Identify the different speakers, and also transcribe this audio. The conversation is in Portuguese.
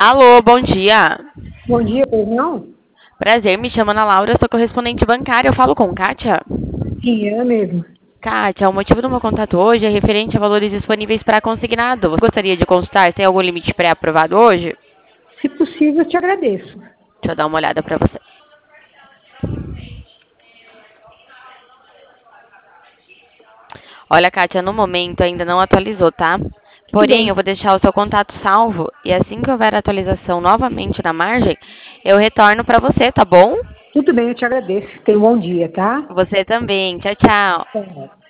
Speaker 1: Alô, bom dia.
Speaker 2: Bom dia, pois não?
Speaker 1: Prazer, me chamo Ana Laura, sou correspondente bancária. Eu falo com Kátia.
Speaker 2: Sim, é mesmo.
Speaker 1: Kátia, o motivo do meu contato hoje é referente a valores disponíveis para consignado. Você gostaria de consultar se tem algum limite pré-aprovado hoje?
Speaker 2: Se possível, eu te agradeço.
Speaker 1: Deixa eu dar uma olhada para você. Olha, Kátia, no momento ainda não atualizou, tá?
Speaker 2: Tudo
Speaker 1: Porém, eu
Speaker 2: bem.
Speaker 1: vou deixar o seu contato salvo e assim que houver atualização novamente na margem, eu retorno para você, tá bom?
Speaker 2: Tudo bem, eu te agradeço. Tenha um bom dia, tá?
Speaker 1: Você também. Tchau, tchau.
Speaker 2: Tchau.